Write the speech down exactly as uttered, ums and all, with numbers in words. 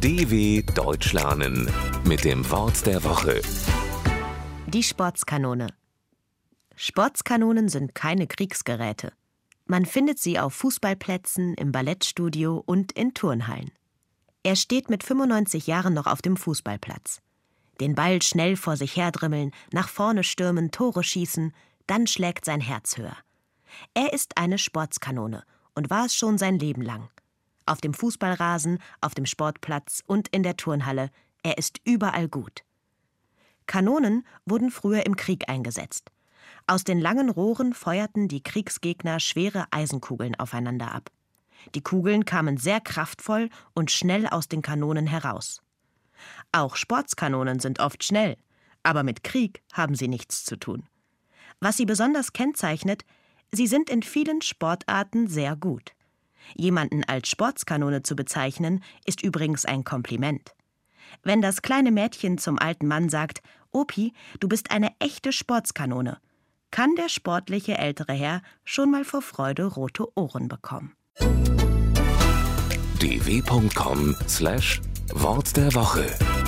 D W Deutsch lernen mit dem Wort der Woche. Die Sportskanone. Sportskanonen sind keine Kriegsgeräte. Man findet sie auf Fußballplätzen, im Ballettstudio und in Turnhallen. Er steht mit fünfundneunzig Jahren noch auf dem Fußballplatz. Den Ball schnell vor sich herdrimmeln, nach vorne stürmen, Tore schießen, dann schlägt sein Herz höher. Er ist eine Sportskanone und war es schon sein Leben lang. Auf dem Fußballrasen, auf dem Sportplatz und in der Turnhalle, er ist überall gut. Kanonen wurden früher im Krieg eingesetzt. Aus den langen Rohren feuerten die Kriegsgegner schwere Eisenkugeln aufeinander ab. Die Kugeln kamen sehr kraftvoll und schnell aus den Kanonen heraus. Auch Sportskanonen sind oft schnell, aber mit Krieg haben sie nichts zu tun. Was sie besonders kennzeichnet, sie sind in vielen Sportarten sehr gut. Jemanden als Sportskanone zu bezeichnen, ist übrigens ein Kompliment. Wenn das kleine Mädchen zum alten Mann sagt, Opi, du bist eine echte Sportskanone, kann der sportliche ältere Herr schon mal vor Freude rote Ohren bekommen. d w punkt com slash Wort der Woche